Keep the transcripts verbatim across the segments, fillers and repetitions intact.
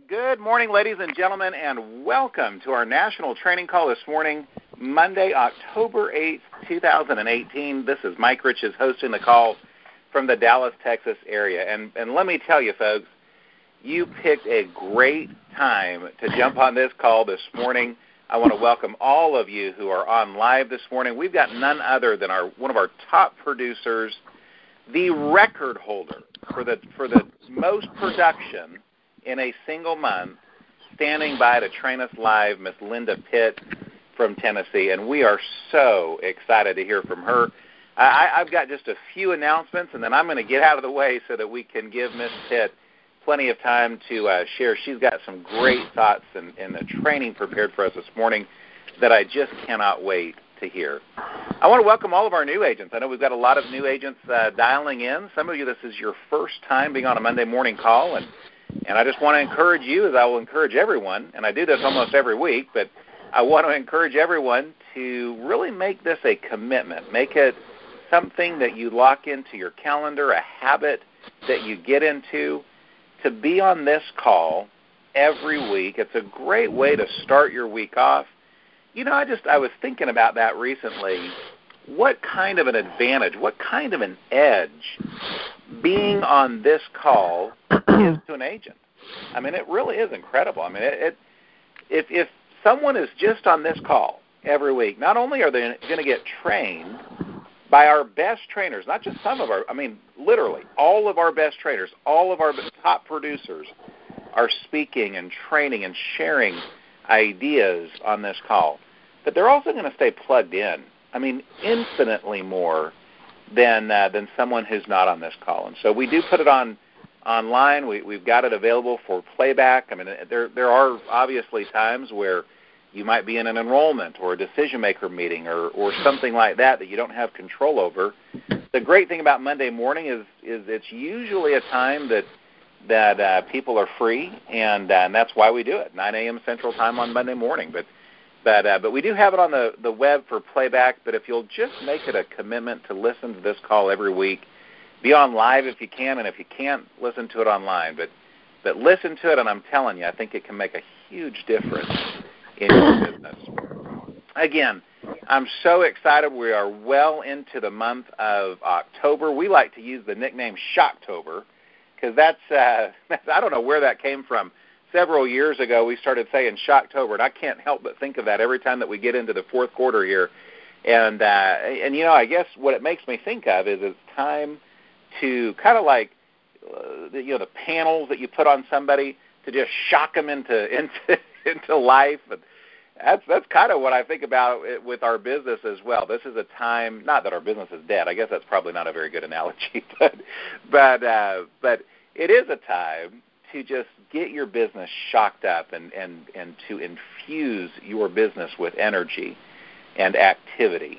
Good morning, ladies and gentlemen, and welcome to our national training call this morning, Monday, October eighth, two thousand eighteen. This is Mike Riches hosting the call from the Dallas, Texas area. And, and let me tell you, folks, you picked a great time to jump on this call this morning. I want to welcome all of you who are on live this morning. We've got none other than our one of our top producers, the record holder for the for the most production in a single month, standing by to train us live, Miss Linda Pitt from Tennessee, and we are so excited to hear from her. I, I've got just a few announcements, and then I'm going to get out of the way so that we can give Miss Pitt plenty of time to uh, share. She's got some great thoughts and, and the training prepared for us this morning that I just cannot wait to hear. I want to welcome all of our new agents. I know we've got a lot of new agents uh, dialing in. Some of you, this is your first time being on a Monday morning call, and And I just want to encourage you, as I will encourage everyone, and I do this almost every week, but I want to encourage everyone to really make this a commitment. Make it something that you lock into your calendar, a habit that you get into, to be on this call every week. It's a great way to start your week off. You know, I just I was thinking about that recently. What kind of an advantage, what kind of an edge being on this call is to an agent? I mean, it really is incredible. I mean, it, it if if someone is just on this call every week, not only are they going to get trained by our best trainers, not just some of our, I mean, literally all of our best trainers, all of our top producers are speaking and training and sharing ideas on this call, but they're also going to stay plugged in. I mean, infinitely more than uh, than someone who's not on this call. And so we do put it on online. We, we've got it available for playback. I mean, there there are obviously times where you might be in an enrollment or a decision-maker meeting or, or something like that that you don't have control over. The great thing about Monday morning is is it's usually a time that that uh, people are free, and, uh, and that's why we do it, nine a.m. Central Time on Monday morning. But But uh, but we do have it on the, the web for playback, but if you'll just make it a commitment to listen to this call every week, be on live if you can, and if you can't, listen to it online. But but listen to it, and I'm telling you, I think it can make a huge difference in your business. Again, I'm so excited. We are well into the month of October. We like to use the nickname Shocktober because that's, uh, that's, I don't know where that came from. Several years ago, we started saying Shocktober, and I can't help but think of that every time that we get into the fourth quarter here. And, uh, and you know, I guess what it makes me think of is it's time to kind of like, uh, the, you know, the panels that you put on somebody to just shock them into into, into life. And that's that's kind of what I think about it with our business as well. This is a time, not that our business is dead. I guess that's probably not a very good analogy, but but uh, but it is a time to just get your business shocked up and, and, and to infuse your business with energy and activity.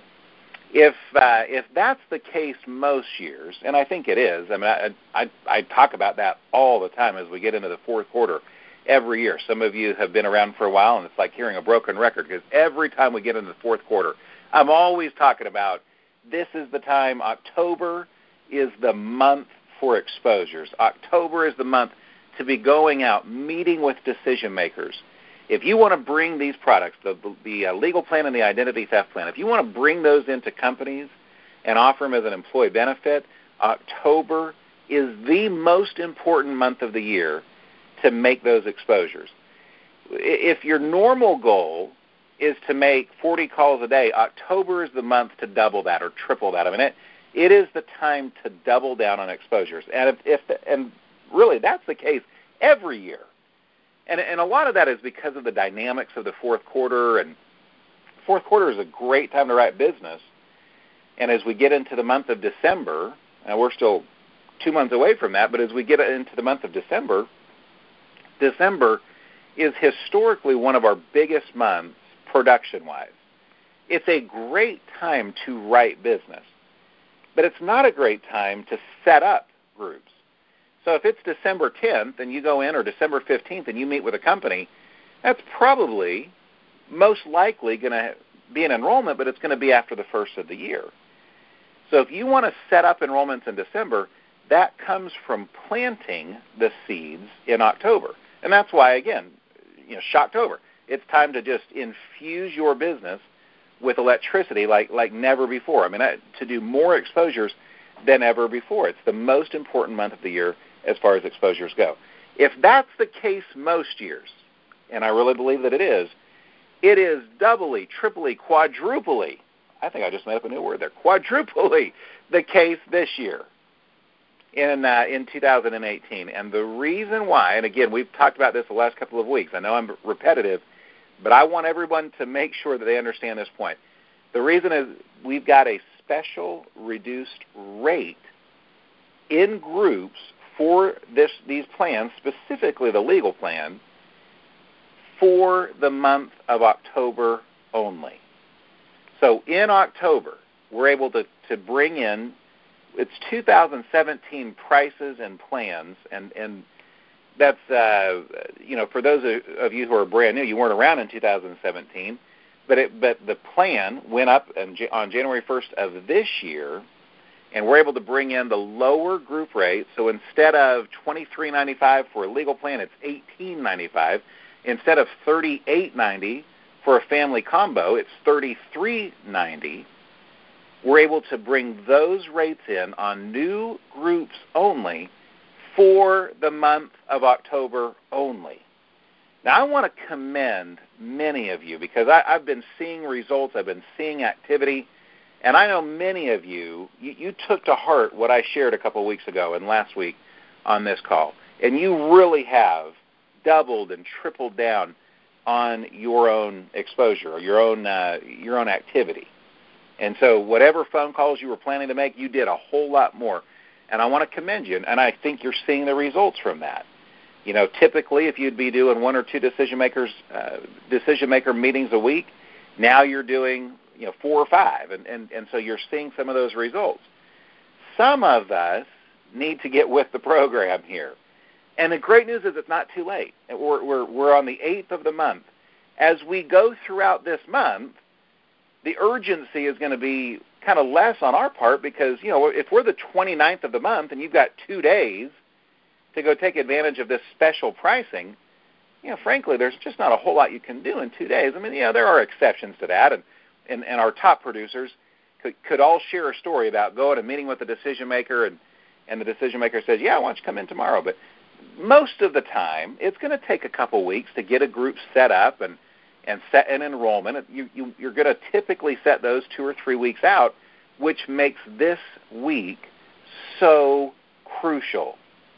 If uh, if that's the case most years, and I think it is, I mean, I, I, I talk about that all the time as we get into the fourth quarter every year. Some of you have been around for a while, and it's like hearing a broken record because every time we get into the fourth quarter, I'm always talking about this is the time. October is the month for exposures. October is the month to be going out, meeting with decision makers. If you want to bring these products, the, the uh, legal plan and the identity theft plan, if you want to bring those into companies and offer them as an employee benefit, October is the most important month of the year to make those exposures. If your normal goal is to make forty calls a day, October is the month to double that or triple that. I mean, it, it is the time to double down on exposures. And if, if the, and really, that's the case every year. And, and a lot of that is because of the dynamics of the fourth quarter. And fourth quarter is a great time to write business. And as we get into the month of December, and we're still two months away from that, but as we get into the month of December, December is historically one of our biggest months production-wise. It's a great time to write business, but it's not a great time to set up groups. So if it's December tenth and you go in, or December fifteenth and you meet with a company, that's probably most likely going to be an enrollment, but it's going to be after the first of the year. So if you want to set up enrollments in December, that comes from planting the seeds in October. And that's why, again, you know, Shocktober. It's time to just infuse your business with electricity like, like never before. I mean, I, to do more exposures than ever before. It's the most important month of the year as far as exposures go. If that's the case most years, and I really believe that it is, it is doubly, triply, quadruply, I think I just made up a new word there, quadruply the case this year in uh, in two thousand eighteen. And the reason why, and again, we've talked about this the last couple of weeks. I know I'm repetitive, but I want everyone to make sure that they understand this point. The reason is we've got a special reduced rate in groups for this these plans, specifically the legal plan, for the month of October only. So in October, we're able to, to bring in, it's two thousand seventeen prices and plans, and, and that's, uh, you know, for those of you who are brand new, you weren't around in two thousand seventeen, but it, but the plan went up on January first of this year, and we're able to bring in the lower group rate. So instead of twenty-three ninety-five for a legal plan, it's eighteen ninety-five. Instead of thirty-eight ninety for a family combo, it's thirty-three ninety. We're able to bring those rates in on new groups only for the month of October only. Now, I want to commend many of you because I, I've been seeing results, I've been seeing activity, and I know many of you, you, you took to heart what I shared a couple of weeks ago and last week on this call, and you really have doubled and tripled down on your own exposure or your own uh, your own activity. And so whatever phone calls you were planning to make, you did a whole lot more. And I want to commend you, and I think you're seeing the results from that. You know, typically if you'd be doing one or two decision makers uh, decision maker meetings a week, now you're doing, you know, four or five, and, and, and so you're seeing some of those results. Some of us need to get with the program here. And the great news is it's not too late. We're, we're, we're on the eighth of the month. As we go throughout this month, the urgency is going to be kind of less on our part because, you know, if we're the twenty-ninth of the month and you've got two days to go take advantage of this special pricing, you know, frankly, there's just not a whole lot you can do in two days. I mean, you know, there are exceptions to that, and, and, and our top producers could, could all share a story about going and meeting with the decision maker, and, and the decision maker says, yeah, why don't you come in tomorrow? But most of the time, it's going to take a couple weeks to get a group set up and, and set an enrollment. You, you, you're going to typically set those two or three weeks out, which makes this week so crucial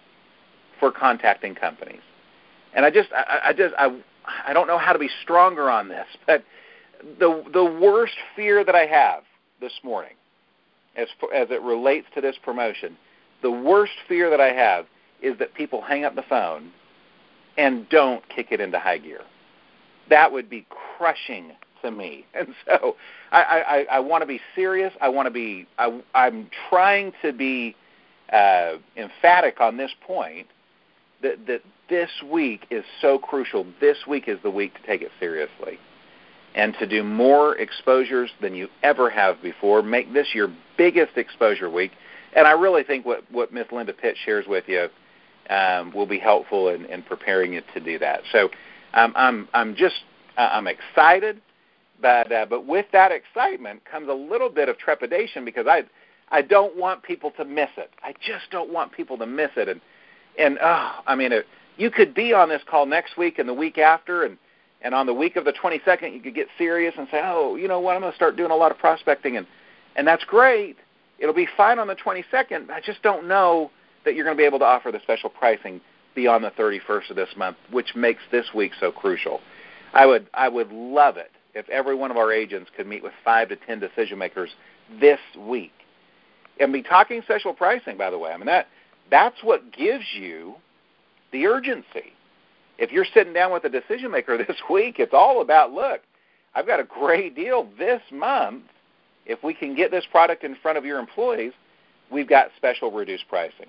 for contacting companies. And I just, I, I just, I, I don't know how to be stronger on this, but the the worst fear that I have this morning, as as it relates to this promotion, the worst fear that I have is that people hang up the phone and don't kick it into high gear. That would be crushing to me. And so I, I, I want to be serious. I want to be, I, I'm trying to be uh, emphatic on this point that, that this week is so crucial. This week is the week to take it seriously and to do more exposures than you ever have before. Make this your biggest exposure week. And I really think what, what Miz Linda Pitt shares with you um, will be helpful in, in preparing you to do that. So um, I'm I'm just uh, I'm excited, but uh, but with that excitement comes a little bit of trepidation because I I don't want people to miss it. I just don't want people to miss it. And and oh, I mean, it, you could be on this call next week and the week after, and and on the week of the twenty-second, you could get serious and say, oh, you know what, I'm going to start doing a lot of prospecting, and and that's great. It'll be fine on the twenty-second. I just don't know that you're going to be able to offer the special pricing beyond the thirty-first of this month, which makes this week so crucial. I would I would love it if every one of our agents could meet with five to ten decision makers this week and be talking special pricing, by the way. I mean, that that's what gives you the urgency. If you're sitting down with a decision maker this week, it's all about, look, I've got a great deal this month. If we can get this product in front of your employees, we've got special reduced pricing.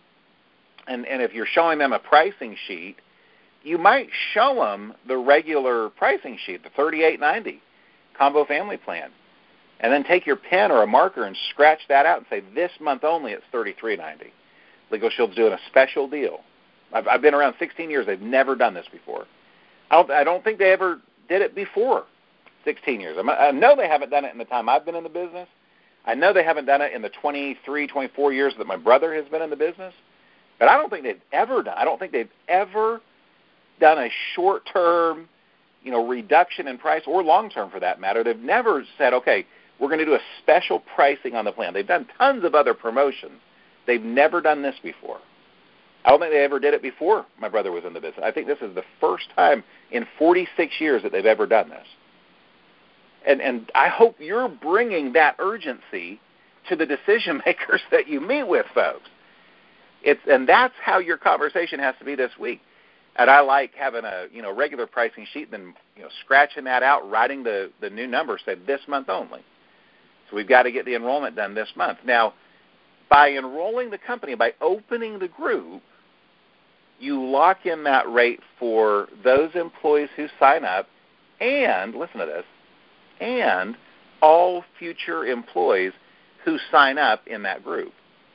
And and if you're showing them a pricing sheet, you might show them the regular pricing sheet, the thirty-eight ninety combo family plan, and then take your pen or a marker and scratch that out and say, this month only it's thirty-three ninety. Legal Shield's doing a special deal I've, I've been around sixteen years. They've never done this before. I don't, I don't think they ever did it before sixteen years. I know they haven't done it in the time I've been in the business. I know they haven't done it in the twenty-three, twenty-four years that my brother has been in the business. But I don't think they've ever done. I don't think they've ever done a short-term, you know, reduction in price, or long-term for that matter. They've never said, okay, we're going to do a special pricing on the plan. They've done tons of other promotions. They've never done this before. I don't think they ever did it before my brother was in the business. I think this is the first time in forty-six years that they've ever done this. And and I hope you're bringing that urgency to the decision makers that you meet with, folks. It's and that's how your conversation has to be this week. And I like having a you know regular pricing sheet, then you know scratching that out, writing the, the new number, say this month only. So we've got to get the enrollment done this month. Now, by enrolling the company, by opening the group, you lock in that rate for those employees who sign up, and listen to this, and all future employees who sign up in that group.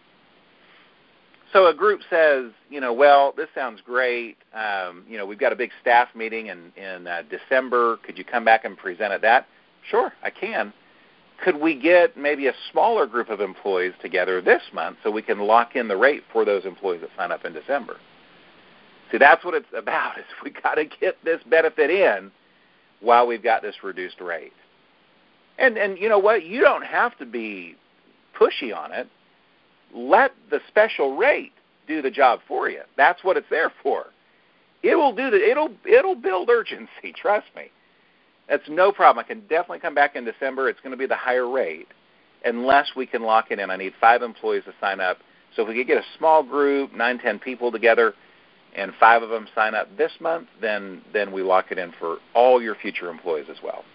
So a group says, you know, well, this sounds great. Um, you know, we've got a big staff meeting in, in uh, December. Could you come back and present at that? Sure, I can. Could we get maybe a smaller group of employees together this month so we can lock in the rate for those employees that sign up in December? See, that's what it's about, is we got to get this benefit in while we've got this reduced rate. And, and you know what? You don't have to be pushy on it. Let the special rate do the job for you. That's what it's there for. It will do the, it'll it'll build urgency, trust me. That's no problem. I can definitely come back in December. It's going to be the higher rate unless we can lock it in. I need five employees to sign up. So if we could get a small group, nine, ten people together, and five of them sign up this month, then then we lock it in for all your future employees as well.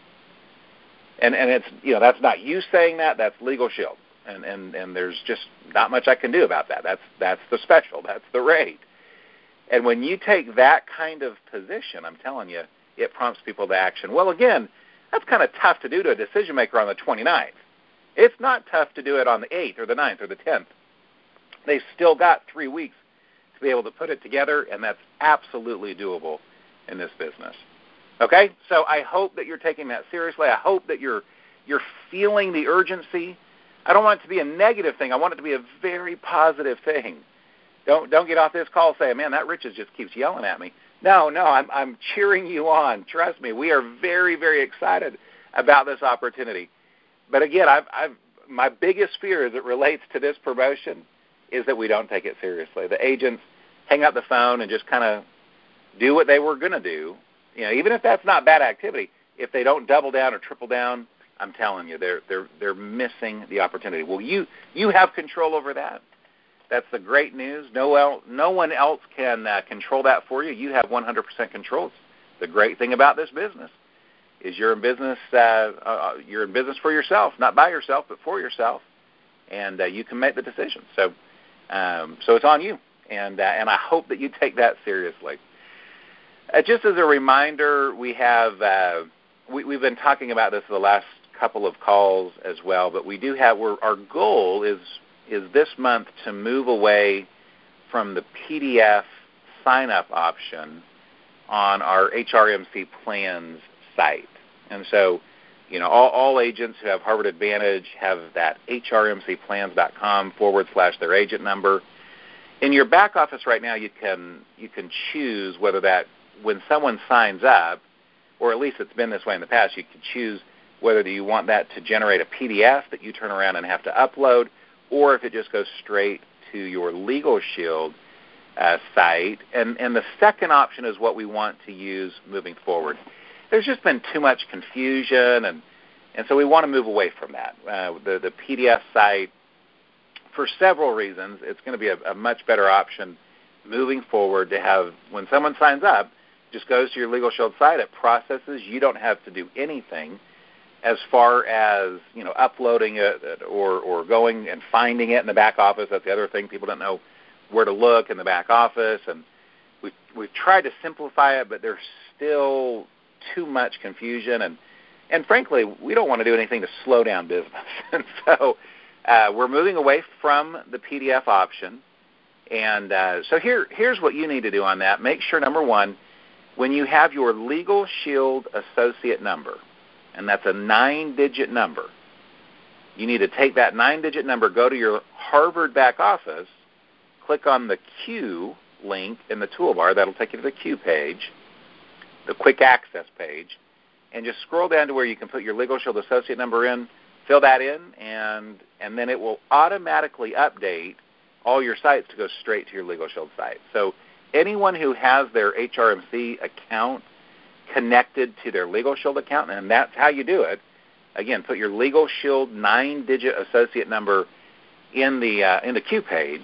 And and it's you know that's not you saying that. That's Legal Shield. And, and, and there's just not much I can do about that. That's that's the special. That's the rate. And when you take that kind of position, I'm telling you, it prompts people to action. Well, again, that's kind of tough to do to a decision maker on the twenty-ninth. It's not tough to do it on the eighth or the ninth or the tenth. They've still got three weeks to be able to put it together, and that's absolutely doable in this business. Okay? So I hope that you're taking that seriously. I hope that you're you're feeling the urgency. I don't want it to be a negative thing. I want it to be a very positive thing. Don't don't get off this call saying, man, that Richard just keeps yelling at me. No, no, I'm I'm cheering you on. Trust me, we are very, very excited about this opportunity. But again, I've, I've my biggest fear as it relates to this promotion is that we don't take it seriously. The agents hang up the phone and just kind of do what they were going to do. You know, even if that's not bad activity, if they don't double down or triple down, I'm telling you, they're they're they're missing the opportunity. Well, you you have control over that. That's the great news. No el- no one else can uh, control that for you. You have one hundred percent control. It's the great thing about this business is you're in business. Uh, uh, you're in business for yourself, not by yourself, but for yourself, and uh, you can make the decision. So, um, so it's on you, and uh, and I hope that you take that seriously. Uh, just as a reminder, we have uh, we, we've been talking about this for the last couple of calls as well, but we do have we're, our goal is is this month to move away from the P D F sign-up option on our H R M C plans site. And so, you know, all, all agents who have Harvard Advantage have that H R M C plans dot com forward slash their agent number. In your back office right now, you can you can choose whether that when someone signs up, or at least it's been this way in the past, you can choose whether you want that to generate a P D F that you turn around and have to upload, or if it just goes straight to your Legal Shield uh, site. And, and the second option is what we want to use moving forward. There's just been too much confusion, and, and so we want to move away from that. Uh, the, the P D F site, for several reasons, it's going to be a, a much better option moving forward to have, when someone signs up, just goes to your Legal Shield site, it processes. You don't have to do anything as far as, you know, uploading it or, or going and finding it in the back office. That's the other thing. People don't know where to look in the back office. And we've, we've tried to simplify it, but there's still too much confusion. And, and frankly, we don't want to do anything to slow down business. And so uh, we're moving away from the P D F option. And uh, so here, here's what you need to do on that. Make sure, number one, when you have your Legal Shield associate number, and that's a nine-digit number, you need to take that nine-digit number, go to your Harvard back office, click on the Q link in the toolbar. That'll take you to the Q page, the quick access page, and just scroll down to where you can put your Legal Shield associate number in, fill that in, and and then it will automatically update all your sites to go straight to your Legal Shield site. So anyone who has their H R M C account connected to their Legal Shield account, and that's how you do it, again, put your Legal Shield nine-digit associate number in the uh, in the Q page,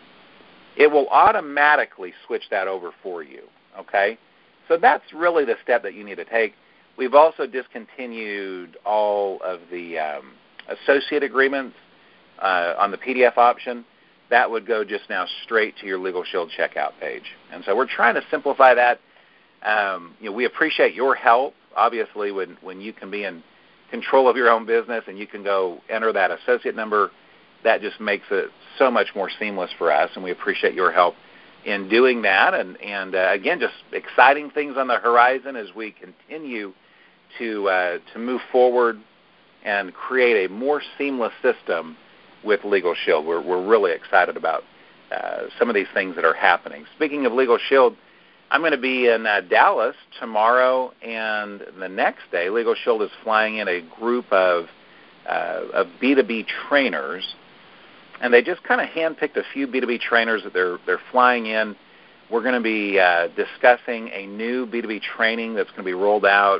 it will automatically switch that over for you, okay? So that's really the step that you need to take. We've also discontinued all of the um, associate agreements uh, on the P D F option. That would go just now straight to your Legal Shield checkout page. And so we're trying to simplify that. Um, you know, we appreciate your help, obviously, when, when you can be in control of your own business and you can go enter that associate number. That just makes it so much more seamless for us, and we appreciate your help in doing that. And, and uh, again, just exciting things on the horizon as we continue to uh, to move forward and create a more seamless system with Legal Shield. We're, we're really excited about uh, some of these things that are happening. Speaking of Legal Shield, I'm going to be in uh, Dallas tomorrow and the next day. Legal Shield is flying in a group of, uh, of B two B trainers, and they just kind of handpicked a few B two B trainers that they're, they're flying in. We're going to be uh, discussing a new B two B training that's going to be rolled out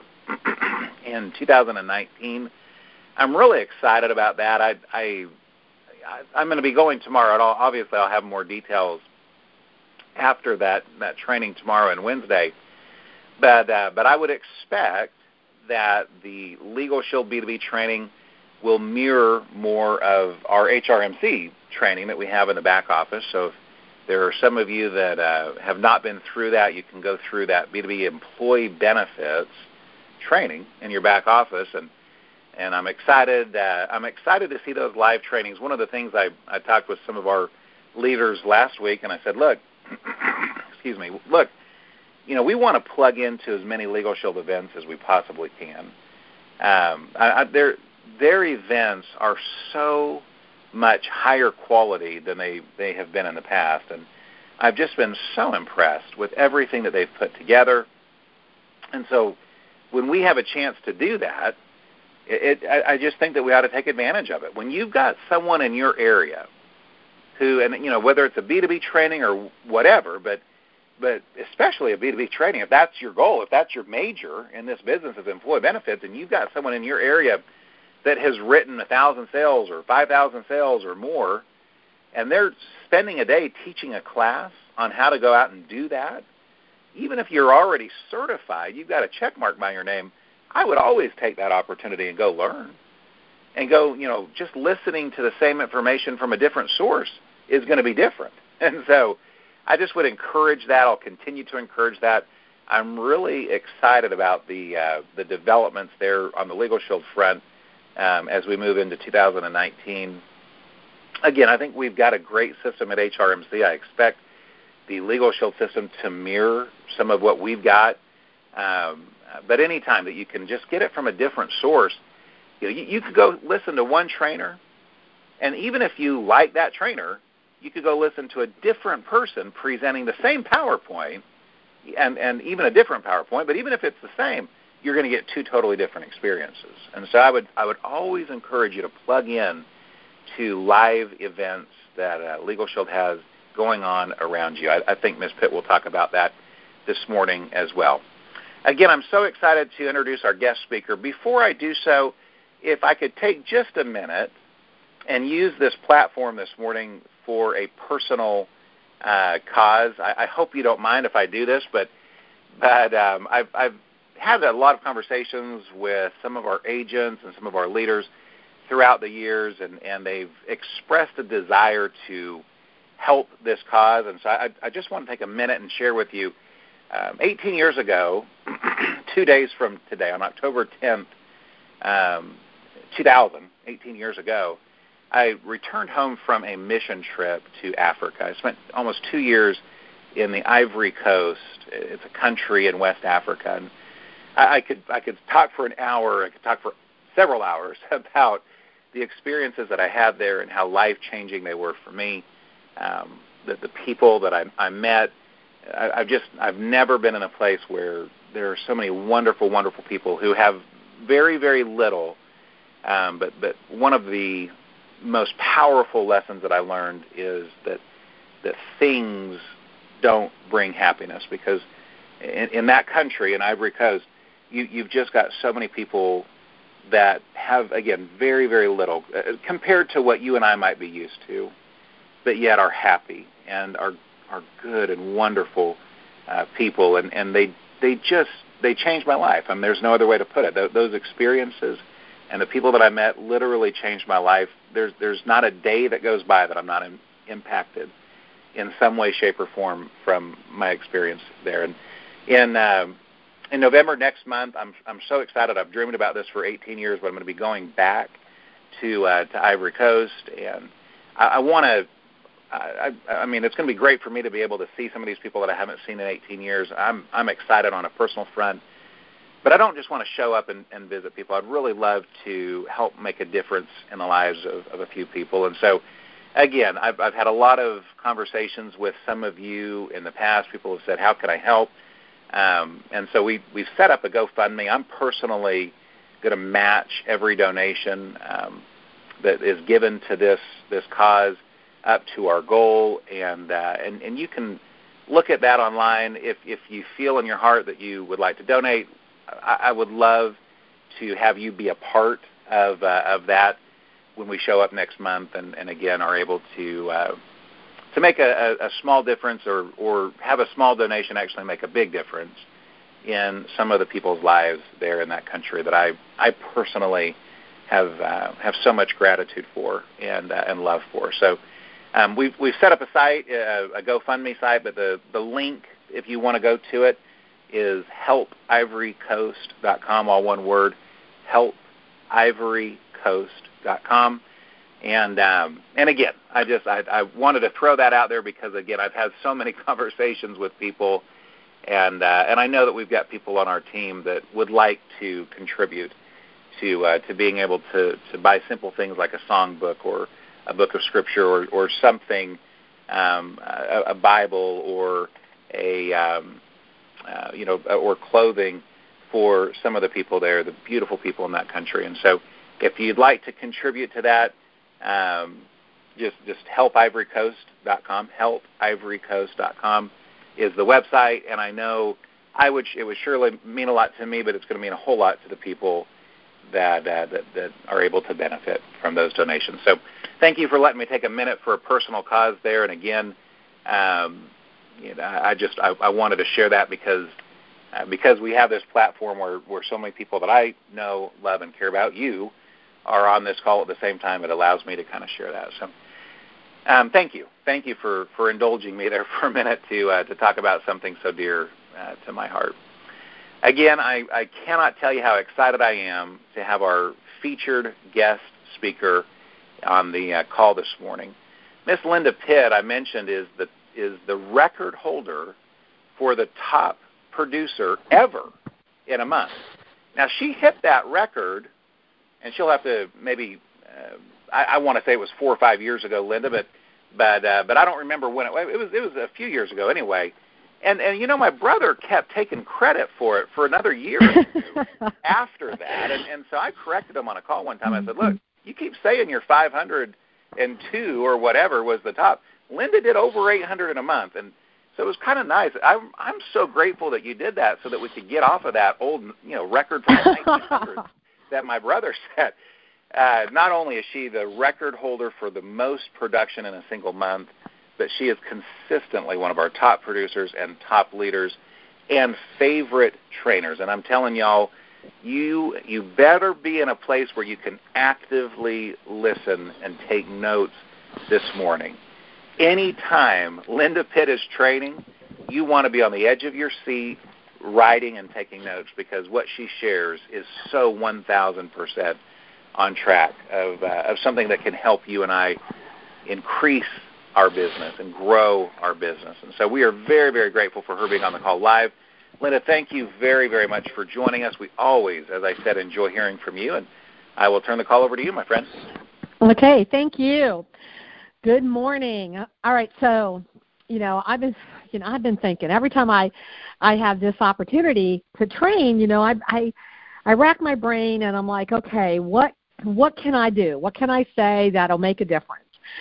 in two thousand nineteen. I'm really excited about that. I, I I'm going to be going tomorrow. And I'll, obviously, I'll have more details after that, that training tomorrow and Wednesday. But uh, but I would expect that the Legal Shield B two B training will mirror more of our H R M C training that we have in the back office. So if there are some of you that uh, have not been through that, you can go through that B two B employee benefits training in your back office, and And I'm excited. Uh, I'm excited to see those live trainings. One of the things I, I talked with some of our leaders last week, and I said, look, excuse me, look, you know, we want to plug into as many Legal Shield events as we possibly can. Um, I, I, their their events are so much higher quality than they, they have been in the past, and I've just been so impressed with everything that they've put together. And so when we have a chance to do that, It, it, I just think that we ought to take advantage of it. When you've got someone in your area who, and you know, whether it's a B two B training or whatever, but but especially a B two B training, if that's your goal, if that's your major in this business of employee benefits, and you've got someone in your area that has written one thousand sales or five thousand sales or more, and they're spending a day teaching a class on how to go out and do that, even if you're already certified, you've got a check mark by your name, I would always take that opportunity and go learn and go, you know, just listening to the same information from a different source is going to be different. And so I just would encourage that. I'll continue to encourage that. I'm really excited about the uh, the developments there on the Legal Shield front um, as we move into two thousand nineteen. Again, I think we've got a great system at H R M C. I expect the Legal Shield system to mirror some of what we've got. Um, but any time that you can just get it from a different source, you know, you, you could go listen to one trainer, and even if you like that trainer, you could go listen to a different person presenting the same PowerPoint, and, and even a different PowerPoint, but even if it's the same, you're going to get two totally different experiences. And so I would I would always encourage you to plug in to live events that uh, Legal Shield has going on around you. I, I think Miz Pitt will talk about that this morning as well. Again, I'm so excited to introduce our guest speaker. Before I do so, if I could take just a minute and use this platform this morning for a personal uh, cause. I, I hope you don't mind if I do this, but but um, I've, I've had a lot of conversations with some of our agents and some of our leaders throughout the years, and, and they've expressed a desire to help this cause. And so I, I just want to take a minute and share with you, um, eighteen years ago, two days from today, on October tenth, um, two thousand, eighteen years ago, I returned home from a mission trip to Africa. I spent almost two years in the Ivory Coast. It's a country in West Africa, and I, I could I could talk for an hour. I could talk for several hours about the experiences that I had there and how life-changing they were for me. Um, the, the people that I, I met, I, I've just I've never been in a place where there are so many wonderful, wonderful people who have very, very little. Um, but but one of the most powerful lessons that I learned is that that things don't bring happiness, because in, in that country, in Ivory Coast, you, you've just got so many people that have, again, very, very little uh, compared to what you and I might be used to, but yet are happy and are are good and wonderful uh, people, and, and they they just they changed my life. I mean, there's no other way to put it. Th- those experiences and the people that I met literally changed my life. There's there's not a day that goes by that I'm not in, impacted in some way, shape, or form from my experience there. And in uh, in November next month, I'm I'm so excited. I've dreamed about this for eighteen years, but I'm going to be going back to uh, to Ivory Coast, and I, I want to. I, I mean, it's going to be great for me to be able to see some of these people that I haven't seen in eighteen years. I'm I'm excited on a personal front, but I don't just want to show up and, and visit people. I'd really love to help make a difference in the lives of, of a few people. And so, again, I've, I've had a lot of conversations with some of you in the past. People have said, how can I help? Um, and so we, we've set up a GoFundMe. I'm personally going to match every donation um, that is given to this this cause up to our goal. And, uh, and, and you can look at that online. If, if you feel in your heart that you would like to donate, I, I would love to have you be a part of, uh, of that when we show up next month, and, and again are able to uh, to make a, a small difference, or, or have a small donation actually make a big difference in some of the people's lives there in that country that I I personally have uh, have so much gratitude for and uh, and love for. So um, we've we've set up a site, uh, a GoFundMe site, but the the link, if you want to go to it, is help ivory coast dot com, all one word, help ivory coast dot com. And um, and again, I just I, I wanted to throw that out there because, again, I've had so many conversations with people, and uh, and I know that we've got people on our team that would like to contribute to uh, to being able to, to buy simple things like a songbook or a book of scripture, or, or something, um, a, a Bible, or a um, uh, you know or clothing for some of the people there, the beautiful people in that country. And so, if you'd like to contribute to that, um, just just help ivory coast dot com. help ivory coast dot com is the website, and I know I would it would surely mean a lot to me, but it's going to mean a whole lot to the people that uh, that, that are able to benefit from those donations. So, thank you for letting me take a minute for a personal cause there. And again, um, you know, I just I, I wanted to share that because. Uh, because we have this platform where, where so many people that I know, love, and care about, you, are on this call at the same time, it allows me to kind of share that. So um, thank you. Thank you for, for indulging me there for a minute to uh, to talk about something so dear uh, to my heart. Again, I, I cannot tell you how excited I am to have our featured guest speaker on the uh, call this morning. Miss Linda Pitt, I mentioned, is the is the record holder for the top producer ever in a month. Now, she hit that record, and she'll have to maybe, uh, I, I want to say it was four or five years ago, Linda, but but uh, but I don't remember when it, it was. It was a few years ago anyway. And, and you know, my brother kept taking credit for it for another year or two after that. And, and so I corrected him on a call one time. I said, look, you keep saying your five hundred two or whatever was the top. Linda did over eight hundred in a month, and so it was kind of nice. I'm I'm so grateful that you did that so that we could get off of that old, you know, record from the nineteen hundreds that my brother set. Uh, not only is she the record holder for the most production in a single month, but she is consistently one of our top producers and top leaders and favorite trainers. And I'm telling y'all, you you better be in a place where you can actively listen and take notes this morning. Anytime Linda Pitt is training, you want to be on the edge of your seat, writing and taking notes, because what she shares is so one thousand percent on track of, uh, of something that can help you and I increase our business and grow our business. And so we are very, very grateful for her being on the call live. Linda, thank you very, very much for joining us. We always, as I said, enjoy hearing from you, and I will turn the call over to you, my friend. Okay, thank you. Good morning. All right, so, you know, I've been, you know, I've been thinking every time I, I have this opportunity to train, you know, I, I, I rack my brain and I'm like, okay, what, what can I do? What can I say that'll make a difference?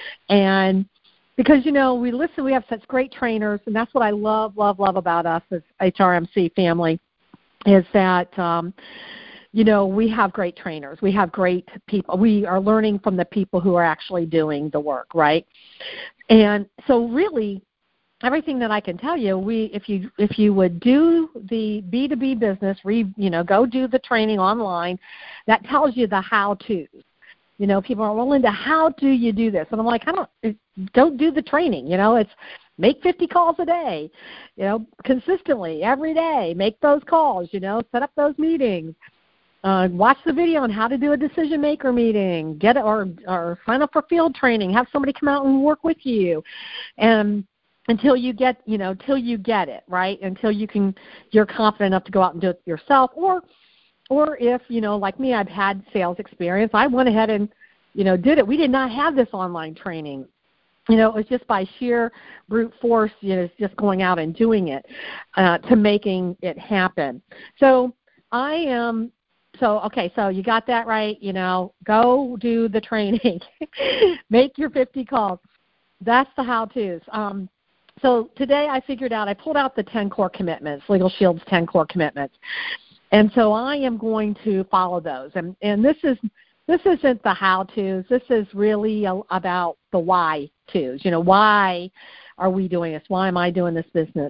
And because, you know, we listen, we have such great trainers, and that's what I love, love, love about us as H R M C family is that, um, you know, we have great trainers. We have great people. We are learning from the people who are actually doing the work, right? And so really, everything that I can tell you, we if you if you would do the B two B business, re, you know, go do the training online, that tells you the how-tos. You know, people are, well, Linda, how do you do this? And I'm like, I don't, don't do the training. You know, it's make fifty calls a day, you know, consistently every day. Make those calls, you know, set up those meetings. Uh, watch the video on how to do a decision maker meeting. Get it, or or sign up for field training. Have somebody come out and work with you, and until you get, you know, till you get it right. Until you can, you're confident enough to go out and do it yourself, or. Or if, you know, like me, I've had sales experience, I went ahead and, you know, did it. We did not have this online training. You know, it was just by sheer brute force, you know, just going out and doing it uh, to making it happen. So I am, so, okay, so you got that right, you know, go do the training. Make your fifty calls. That's the how-tos. Um, so today I figured out, I pulled out the ten core commitments, Legal Shield's ten core commitments. And so I am going to follow those. And, and this is this isn't the how-tos. This is really a, about the why-tos. You know, why are we doing this? Why am I doing this business?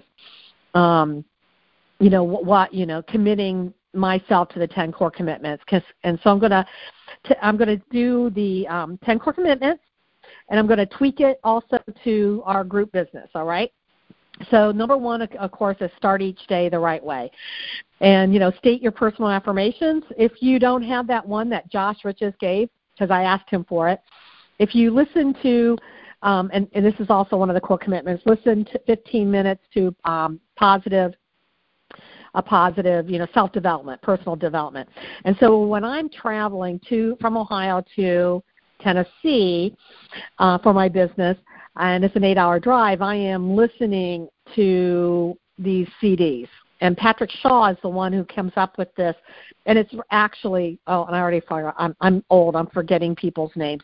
Um, you know, what, what, you know, committing myself to the ten core commitments. Cause, and so I'm going to I'm going to do the um, ten core commitments, and I'm going to tweak it also to our group business, all right? So number one, of course, is start each day the right way. And, you know, state your personal affirmations. If you don't have that one that Josh Riches gave, because I asked him for it, if you listen to, um, and, and this is also one of the core commitments, listen to fifteen minutes to um, positive, a positive, you know, self-development, personal development. And so when I'm traveling to from Ohio to Tennessee uh, for my business, and it's an eight-hour drive, I am listening to these C Ds. And Patrick Shaw is the one who comes up with this. And it's actually, oh, and I already forgot, I'm, I'm old, I'm forgetting people's names.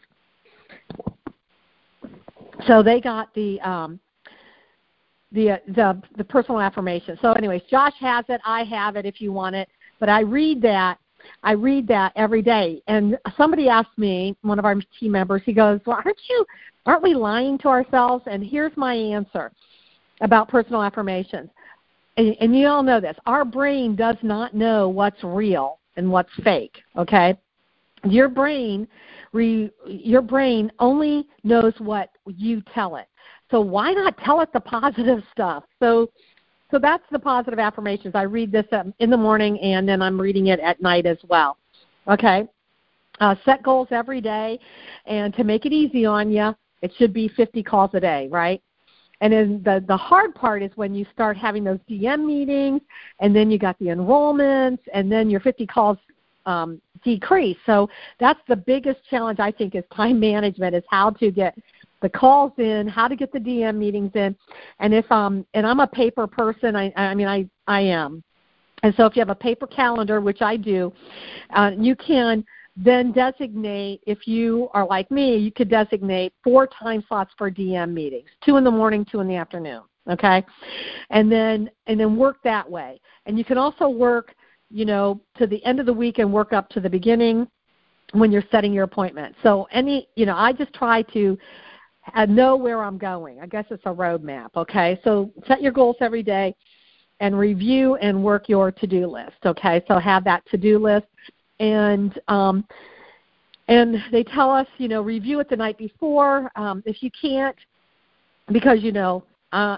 So they got the um, the, the the personal affirmation. So anyways, Josh has it, I have it if you want it. But I read that. I read that every day. And somebody asked me, one of our team members, he goes, well, aren't you, aren't we lying to ourselves? And here's my answer about personal affirmations. And, and you all know this. Our brain does not know what's real and what's fake, okay? Your brain, re, your brain only knows what you tell it. So why not tell it the positive stuff? So So that's the positive affirmations. I read this in the morning, and then I'm reading it at night as well. Okay? Uh, set goals every day, and to make it easy on you, it should be fifty calls a day, right? And then the, the hard part is when you start having those D M meetings, and then you got the enrollments, and then your fifty calls um, decrease. So that's the biggest challenge, I think, is time management, is how to get the calls in, how to get the D M meetings in. And if um and I'm a paper person, I I mean I, I am. And so if you have a paper calendar, which I do, uh, you can then designate, if you are like me, you could designate four time slots for D M meetings, two in the morning, two in the afternoon, okay? And then and then work that way. And you can also work, you know, to the end of the week and work up to the beginning when you're setting your appointment. So any, you know, I just try to I know where I'm going. I guess it's a roadmap, okay? So set your goals every day and review and work your to-do list, okay? So have that to-do list. And um, and they tell us, you know, review it the night before. Um, if you can't, because, you know, uh,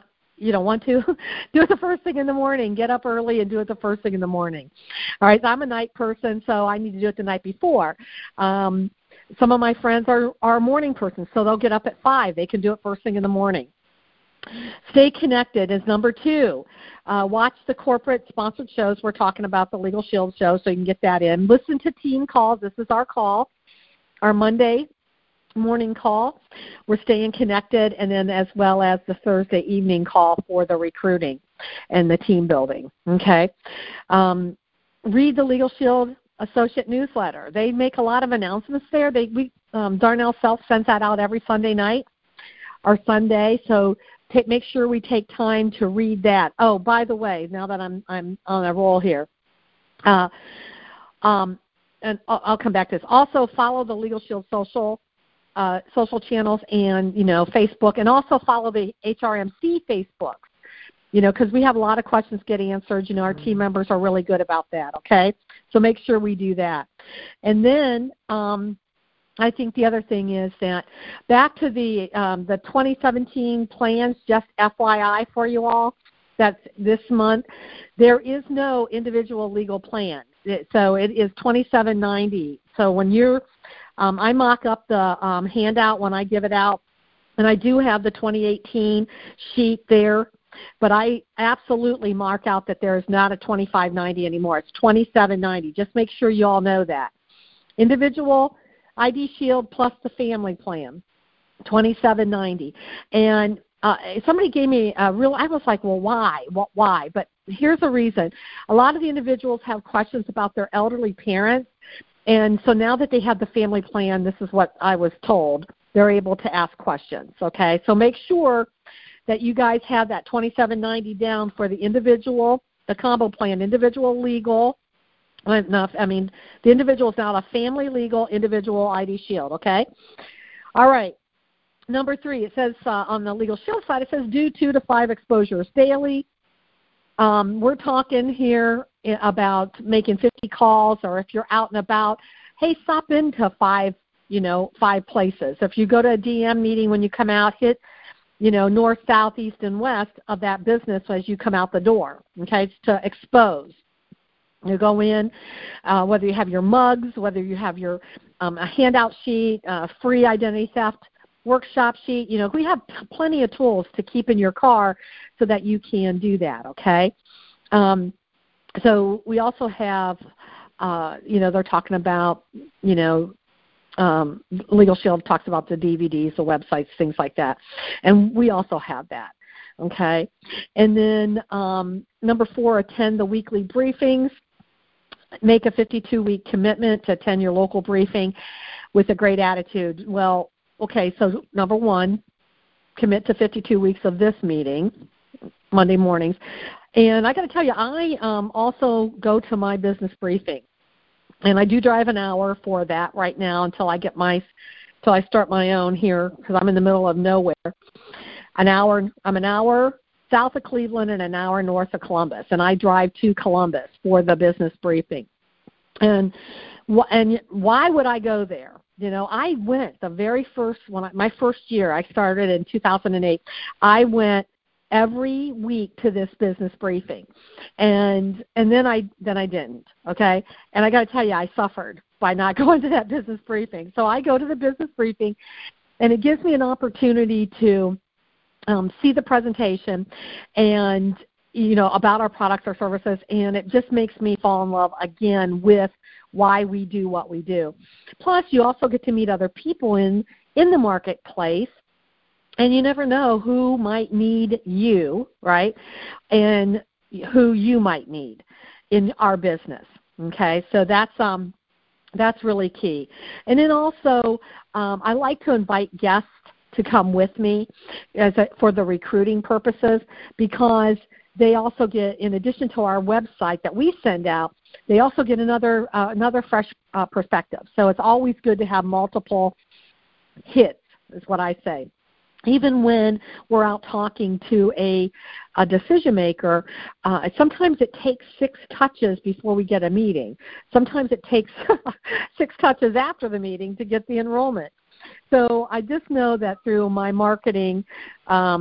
you know, want to, do it the first thing in the morning. Get up early and do it the first thing in the morning. All right, so I'm a night person, so I need to do it the night before. Um, some of my friends are, are morning persons, so they'll get up at five. They can do it first thing in the morning. Stay connected is number two. Uh, watch the corporate sponsored shows. We're talking about the Legal Shield show, so you can get that in. Listen to team calls. This is our call, our Monday morning call. We're staying connected, and then as well as the Thursday evening call for the recruiting and the team building. Okay. Um, read the Legal Shield Associate newsletter. They make a lot of announcements there. They we um, Darnell Self sends that out every Sunday night or Sunday. So take, make sure we take time to read that. Oh, by the way, now that I'm I'm on a roll here, uh, um, and I'll, I'll come back to this. Also, follow the Legal Shield social. Uh, social channels and, you know, Facebook, and also follow the H R M C Facebook, you know, because we have a lot of questions get answered. You know, our team members are really good about that, okay? So make sure we do that. And then um, I think the other thing is that back to the um, the twenty seventeen plans, just F Y I for you all, that's this month, there is no individual legal plan. It, so it is twenty-seven ninety. So when you're Um, I mock up the um, handout when I give it out, and I do have the twenty eighteen sheet there, but I absolutely mark out that there is not a twenty-five ninety anymore. It's twenty-seven ninety. Just make sure you all know that. Individual I D Shield plus the family plan, twenty-seven ninety. And uh, somebody gave me a real, I was like, well, why? What, why? But here's the reason. A lot of the individuals have questions about their elderly parents. And so now that they have the family plan, this is what I was told, they're able to ask questions, okay? So make sure that you guys have that twenty-seven ninety down for the individual, the combo plan, individual legal. Enough, I mean, the individual is not a family legal individual I D Shield, okay? All right. Number three, it says uh, on the Legal Shield side, it says do two to five exposures daily. Um, we're talking here about making fifty calls, or if you're out and about, hey, stop into five, you know, five places. If you go to a D M meeting when you come out, hit, you know, north, south, east, and west of that business as you come out the door, okay? It's to expose. You go in, uh, whether you have your mugs, whether you have your um, a handout sheet, uh, free identity theft workshop sheet. You know, we have plenty of tools to keep in your car so that you can do that, okay? Um, so we also have, uh, you know, they're talking about, you know, um, Legal Shield talks about the D V Ds, the websites, things like that. And we also have that, okay? And then um, number four, attend the weekly briefings. Make a fifty-two week commitment to attend your local briefing with a great attitude. Well, okay, so number one, commit to fifty-two weeks of this meeting, Monday mornings. And I got to tell you, I um, also go to my business briefing. And I do drive an hour for that right now until I get my, until I start my own here, because I'm in the middle of nowhere. An hour, I'm an hour south of Cleveland and an hour north of Columbus, and I drive to Columbus for the business briefing. And and why would I go there? You know, I went the very first when I, my first year, I started in two thousand eight. I went every week to this business briefing, and and then I then I didn't. Okay, and I got to tell you, I suffered by not going to that business briefing. So I go to the business briefing, and it gives me an opportunity to Um, see the presentation and, you know, about our products or services, and it just makes me fall in love again with why we do what we do. Plus, you also get to meet other people in, in the marketplace, and you never know who might need you, right, and who you might need in our business, okay? So that's um, that's really key. And then also, um, I like to invite guests to come with me as a, for the recruiting purposes, because they also get, in addition to our website that we send out, they also get another uh, another fresh uh, perspective. So it's always good to have multiple hits, is what I say. Even when we're out talking to a, a decision maker, uh, sometimes it takes six touches before we get a meeting. Sometimes it takes six touches after the meeting to get the enrollment. So I just know that through my marketing um,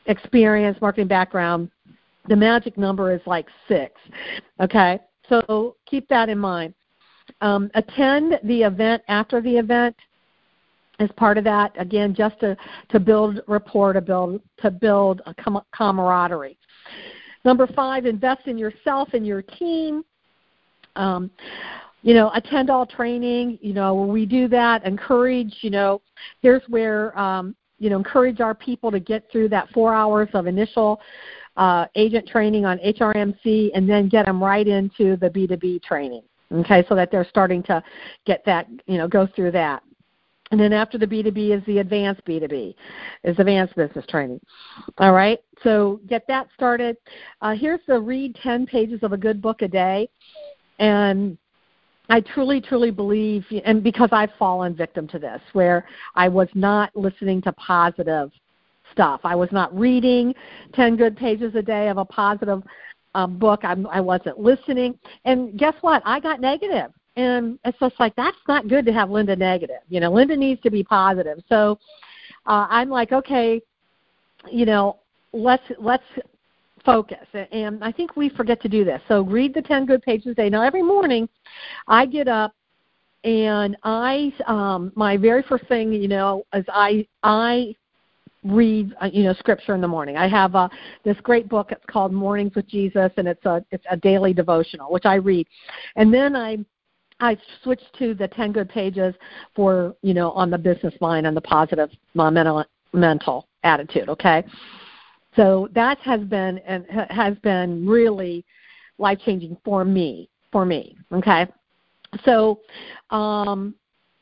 experience, marketing background, the magic number is like six, okay? So keep that in mind. Um, attend the event after the event as part of that, again, just to, to build rapport, to build, to build a com- camaraderie. Number five, invest in yourself and your team. Um, you know, attend all training. You know, when we do that, encourage, you know, here's where, um, you know, encourage our people to get through that four hours of initial uh, agent training on H R M C and then get them right into the B two B training, okay, so that they're starting to get that, you know, go through that. And then after the B two B is the advanced B two B, is advanced business training. All right, so get that started. Uh, here's the read ten pages of a good book a day. And I truly, truly believe, and because I've fallen victim to this, where I was not listening to positive stuff. I was not reading ten good pages a day of a positive um, book. I'm, I wasn't listening. And guess what? I got negative. And it's just like, that's not good to have Linda negative. You know, Linda needs to be positive. So uh, I'm like, okay, you know, let's let's focus. And I think we forget to do this. So read the ten good pages a day. Now, every morning I get up and I, um, my very first thing, you know, is I, I read, uh, you know, scripture in the morning. I have uh, this great book. It's called Mornings with Jesus, and it's a, it's a daily devotional, which I read. And then I, I switched to the ten good pages for, you know, on the business mind and the positive uh, mental, mental attitude, okay? So that has been and has been really life-changing for me, for me, okay? So, um,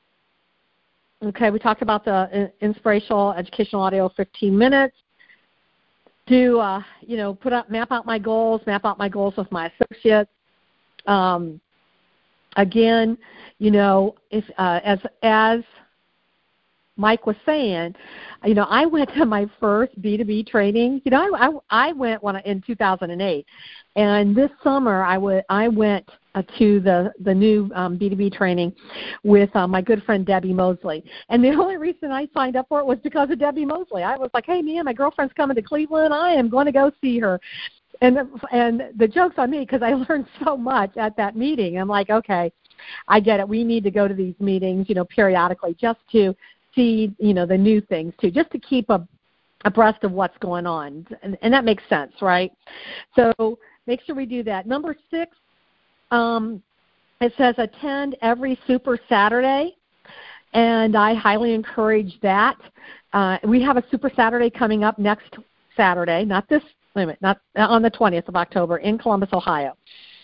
okay, we talked about the inspirational educational audio, fifteen minutes. Do, uh, you know, put up, map out my goals, map out my goals with my associates. Um, again, you know, if, uh, as as Mike was saying, you know, I went to my first B two B training. You know, I, I, I went when I, in two thousand eight, and this summer I, w- I went uh, to the, the new um, B two B training with uh, my good friend Debbie Mosley. And the only reason I signed up for it was because of Debbie Mosley. I was like, hey, man, my girlfriend's coming to Cleveland. I am going to go see her. And the, and the joke's on me because I learned so much at that meeting. I'm like, okay, I get it. We need to go to these meetings, you know, periodically just to see, you know, the new things too, just to keep a, abreast of what's going on. And, and that makes sense, right? So make sure we do that. Number six, um, it says attend every Super Saturday, and I highly encourage that. Uh, we have a Super Saturday coming up next Saturday, not this, wait a minute, not on the twentieth of October in Columbus, Ohio.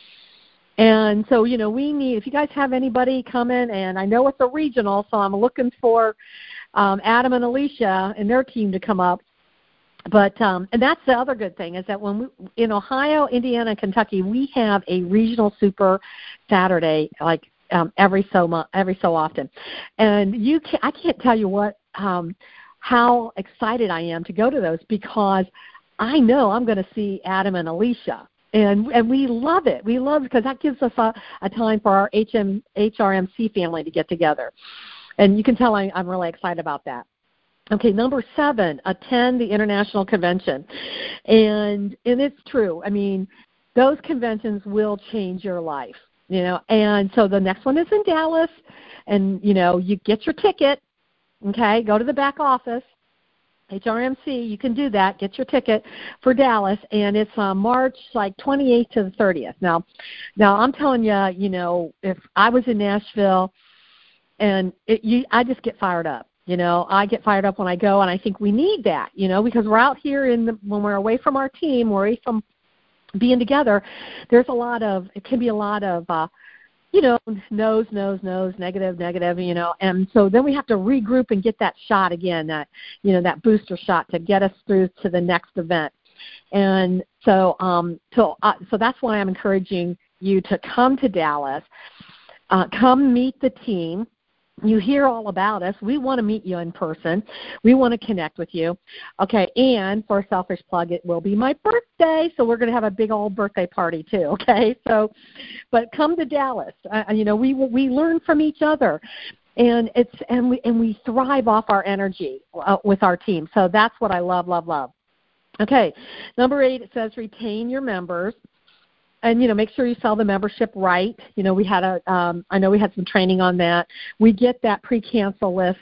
And so, you know, we need, if you guys have anybody coming, and I know it's a regional, so I'm looking for um, Adam and Alicia and their team to come up. But, um, and that's the other good thing is that when we, in Ohio, Indiana, and Kentucky, we have a regional Super Saturday, like um, every so every so often. And you can, I can't tell you what, um, how excited I am to go to those because I know I'm going to see Adam and Alicia. And and we love it. We love it because that gives us a, a time for our H M, H R M C family to get together. And you can tell I, I'm really excited about that. Okay, number seven, attend the international convention. And and it's true. I mean, those conventions will change your life, you know. And so the next one is in Dallas. And, you know, you get your ticket, okay, go to the back office. H R M C, you can do that. Get your ticket for Dallas, and it's uh, March like twenty-eighth to the thirtieth. Now, now I'm telling you, you know, if I was in Nashville, and it, you, I just get fired up. You know, I get fired up when I go, and I think we need that. You know, because we're out here in the, when we're away from our team, we're away from being together. There's a lot of it can be a lot of. Uh, you know, no's, no's, no's, negative, negative, you know, and so then we have to regroup and get that shot again, that, you know, that booster shot to get us through to the next event. And so, um, so, uh, so that's why I'm encouraging you to come to Dallas, uh, come meet the team. You hear all about us. We want to meet you in person. We want to connect with you. Okay, and for a selfish plug, it will be my birthday, so we're going to have a big old birthday party too, okay? So, but come to Dallas. Uh, you know, we we learn from each other, and it's and we and we thrive off our energy uh, with our team. So that's what I love, love, love. Okay, number eight, it says retain your members. And, you know, make sure you sell the membership right. You know, we had a, um, I know we had some training on that. We get that pre-cancel list,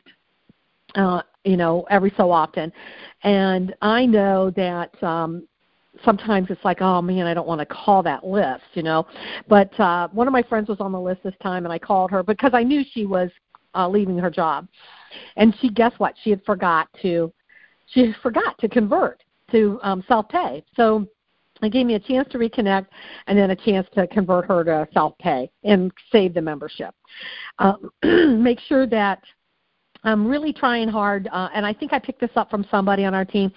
uh, you know, every so often. And I know that um, sometimes it's like, oh, man, I don't want to call that list, you know. But uh, one of my friends was on the list this time, and I called her because I knew she was uh, leaving her job. And she, guess what? She had forgot to, she forgot to convert to um, self-pay. So it gave me a chance to reconnect and then a chance to convert her to self-pay and save the membership. Uh, make sure that I'm really trying hard, uh, and I think I picked this up from somebody on our team,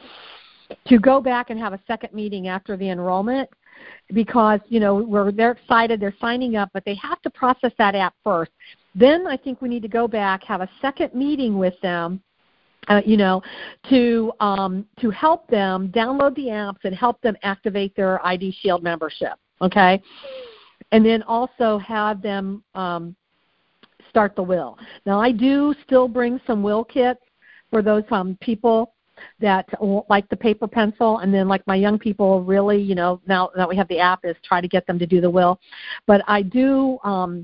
to go back and have a second meeting after the enrollment because, you know, we're, they're excited, they're signing up, but they have to process that app first. Then I think we need to go back, have a second meeting with them, Uh, you know, to um, to help them download the apps and help them activate their I D Shield membership, okay? And then also have them um, start the will. Now, I do still bring some will kits for those um, people that like the paper pencil, and then like my young people really, you know, now that we have the app, is try to get them to do the will. But I do, um,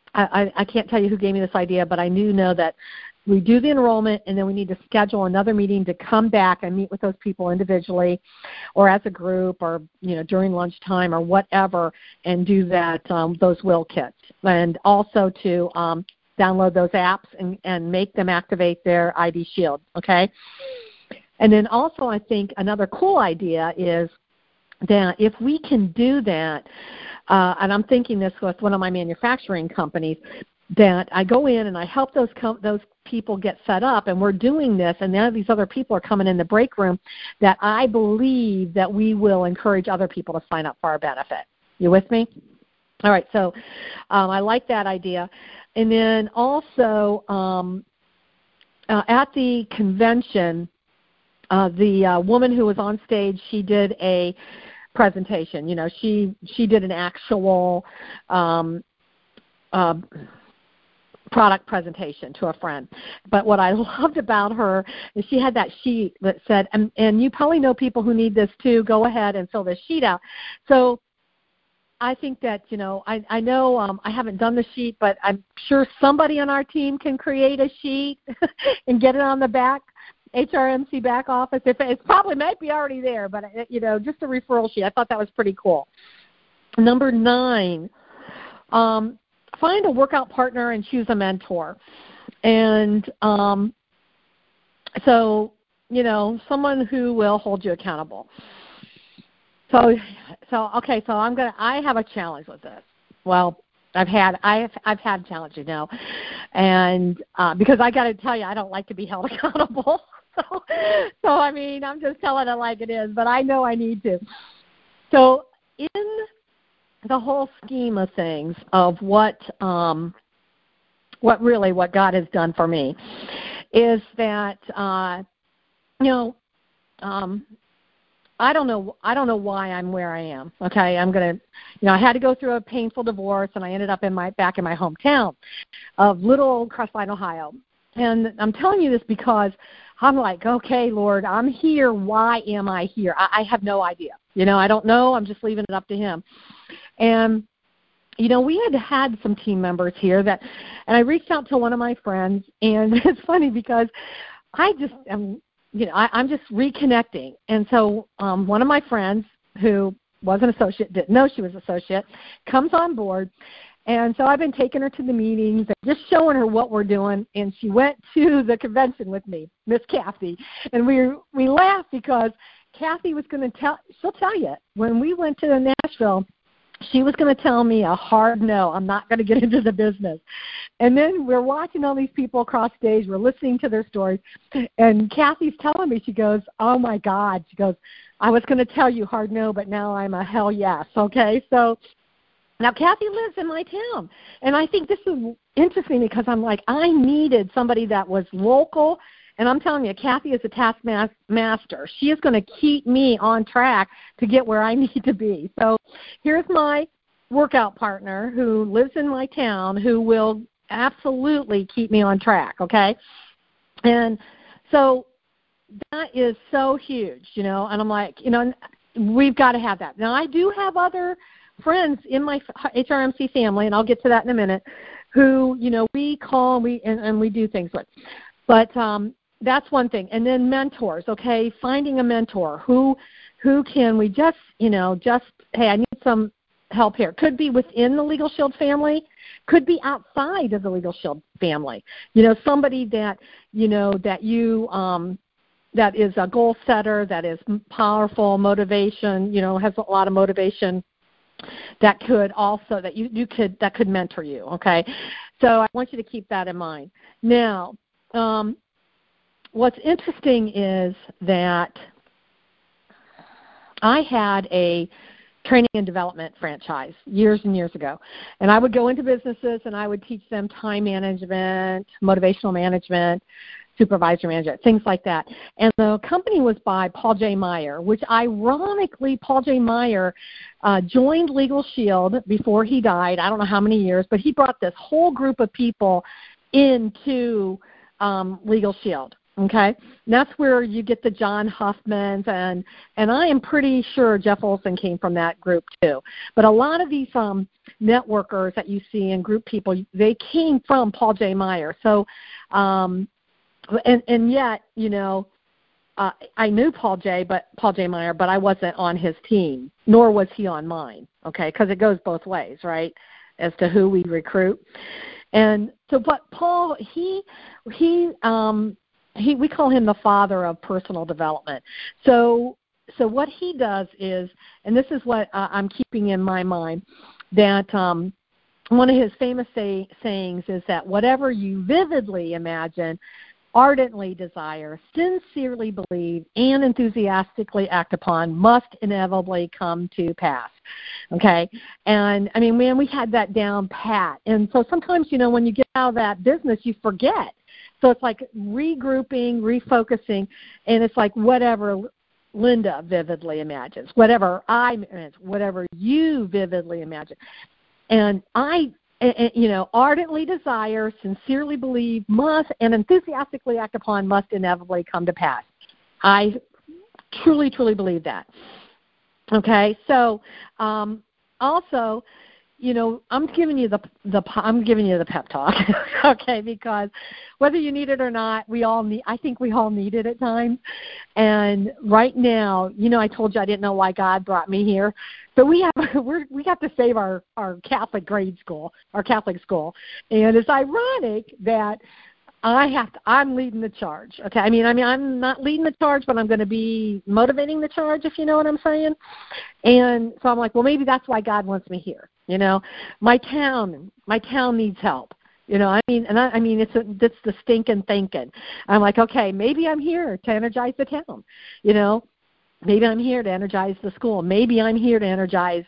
I, I can't tell you who gave me this idea, but I do know that we do the enrollment, and then we need to schedule another meeting to come back and meet with those people individually or as a group or, you know, during lunchtime or whatever, and do that, um, those will kits. And also to um, download those apps and, and make them activate their I D Shield, okay? And then also I think another cool idea is that if we can do that, uh, and I'm thinking this with one of my manufacturing companies, that I go in and I help those com- those people get set up, and we're doing this, and now these other people are coming in the break room, that I believe that we will encourage other people to sign up for our benefit. You with me? All right, so um, I like that idea. And then also um, uh, at the convention, uh, the uh, woman who was on stage, she did a presentation. You know, she, she did an actual um, uh, product presentation to a friend. But what I loved about her is she had that sheet that said, and, and you probably know people who need this too, go ahead and fill this sheet out. So I think that, you know, I, I know um, I haven't done the sheet, but I'm sure somebody on our team can create a sheet and get it on the back, H R M C back office. If it probably might be already there, but, it, you know, just a referral sheet. I thought that was pretty cool. Number nine, um, find a workout partner and choose a mentor. And um, so, you know, someone who will hold you accountable. So, so okay, so I'm gonna. I have a challenge with this. Well, I've had I've I've had a challenge, you know, and uh, because I got to tell you, I don't like to be held accountable. So, so I mean, I'm just telling it like it is, but I know I need to. So, in the whole scheme of things of what um, what really what God has done for me is that uh, you know. Um, I don't know. I don't know why I'm where I am. Okay, I'm gonna. You know, I had to go through a painful divorce, and I ended up in my back in my hometown of little old Crestline, Ohio. And I'm telling you this because I'm like, okay, Lord, I'm here. Why am I here? I, I have no idea. You know, I don't know. I'm just leaving it up to Him. And you know, we had had some team members here that, and I reached out to one of my friends, and it's funny because I just am. You know, I, I'm just reconnecting. And so um, one of my friends who was an associate, didn't know she was an associate, comes on board. And so I've been taking her to the meetings and just showing her what we're doing. And she went to the convention with me, Miss Kathy. And we we laughed because Kathy was going to tell, she'll tell you, when we went to Nashville, she was going to tell me a hard no, I'm not going to get into the business. And then we're watching all these people across stage. We're listening to their stories. And Kathy's telling me, she goes, oh, my God. She goes, I was going to tell you hard no, but now I'm a hell yes. Okay, so now Kathy lives in my town. And I think this is interesting because I'm like, I needed somebody that was local. And I'm telling you, Kathy is a taskmaster. She is going to keep me on track to get where I need to be. So here's my workout partner who lives in my town who will absolutely keep me on track, okay? And so that is so huge, you know, and I'm like, you know, we've got to have that. Now, I do have other friends in my H R M C family, and I'll get to that in a minute, who, you know, we call and we, and, and we do things with. But um, that's one thing. And then mentors, okay, finding a mentor. Who who can we just, you know, just, hey, I need some help here. Could be within the Legal Shield family, could be outside of the Legal Shield family. You know, somebody that, you know, that you, um, that is a goal setter, that is powerful, motivation, you know, has a lot of motivation, that could also, that you, you could, that could mentor you, okay? So I want you to keep that in mind. Now, um, what's interesting is that I had a training and development franchise years and years ago. And I would go into businesses and I would teach them time management, motivational management, supervisor management, things like that. And the company was by Paul J. Meyer, which ironically, Paul J. Meyer uh, joined Legal Shield before he died. I don't know how many years, but he brought this whole group of people into um, Legal Shield. Okay, and that's where you get the John Huffmans, and and I am pretty sure Jeff Olson came from that group too. But a lot of these um, networkers that you see and group people, they came from Paul J. Meyer. So, um, and and yet, you know, uh, I knew Paul J. but Paul J. Meyer, but I wasn't on his team, nor was he on mine. Okay, because it goes both ways, right, as to who we recruit. And so, but Paul, he he. Um, He, we call him the father of personal development. So, so what he does is, and this is what uh, I'm keeping in my mind, that um, one of his famous say, sayings is that whatever you vividly imagine, ardently desire, sincerely believe, and enthusiastically act upon must inevitably come to pass. Okay? And, I mean, man, we had that down pat. And so sometimes, you know, when you get out of that business, you forget. So it's like regrouping, refocusing, and it's like whatever Linda vividly imagines, whatever I, whatever you vividly imagine. And I, you know, ardently desire, sincerely believe, must, and enthusiastically act upon must inevitably come to pass. I truly, truly believe that. Okay, so um, also, you know, I'm giving you the the I'm giving you the pep talk, okay? Because whether you need it or not, we all need. I think we all need it at times. And right now, you know, I told you I didn't know why God brought me here, but we have we're, we have to save our our Catholic grade school, our Catholic school, and it's ironic that I have to. I'm leading the charge. Okay, I mean, I mean, I'm not leading the charge, but I'm going to be motivating the charge, if you know what I'm saying. And so I'm like, well, maybe that's why God wants me here. You know, my town, my town needs help. You know, I mean, and I, I mean, it's a, it's the stinking thinking. I'm like, okay, maybe I'm here to energize the town. You know, maybe I'm here to energize the school. Maybe I'm here to energize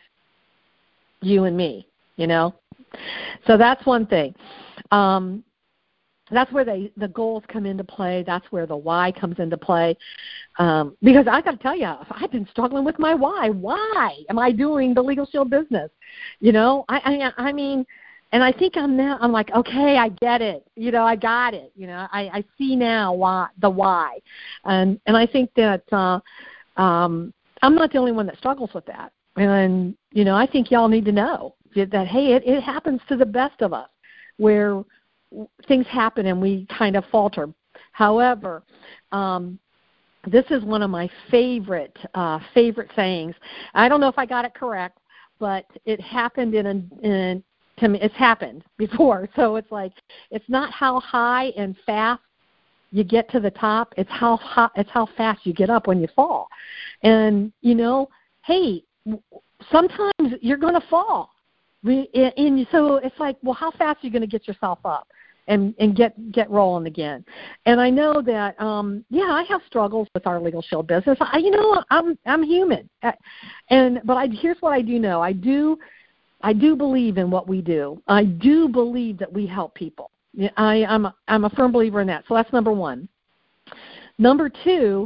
you and me. You know, so that's one thing. Um, That's where they, the goals come into play. That's where the why comes into play. Um, because I got to tell you, I've been struggling with my why. Why am I doing the Legal Shield business? You know, I, I, I mean, and I think I'm now. I'm like, okay, I get it. You know, I got it. You know, I, I see now why the why, and and I think that uh, um, I'm not the only one that struggles with that. And you know, I think y'all need to know that hey, it, it happens to the best of us, where things happen and we kind of falter. However, um, this is one of my favorite uh, favorite sayings. I don't know if I got it correct, but it happened in, a, in to me. It's happened before, so it's like it's not how high and fast you get to the top. It's how high, it's how fast you get up when you fall. And you know, hey, sometimes you're going to fall. We, and so it's like, well, how fast are you going to get yourself up and, and get, get rolling again? And I know that, um, yeah, I have struggles with our Legal Shield business. I, you know, I'm I'm human, and but I, here's what I do know. I do I do believe in what we do. I do believe that we help people. I, I'm a, I'm a firm believer in that. So that's number one. Number two,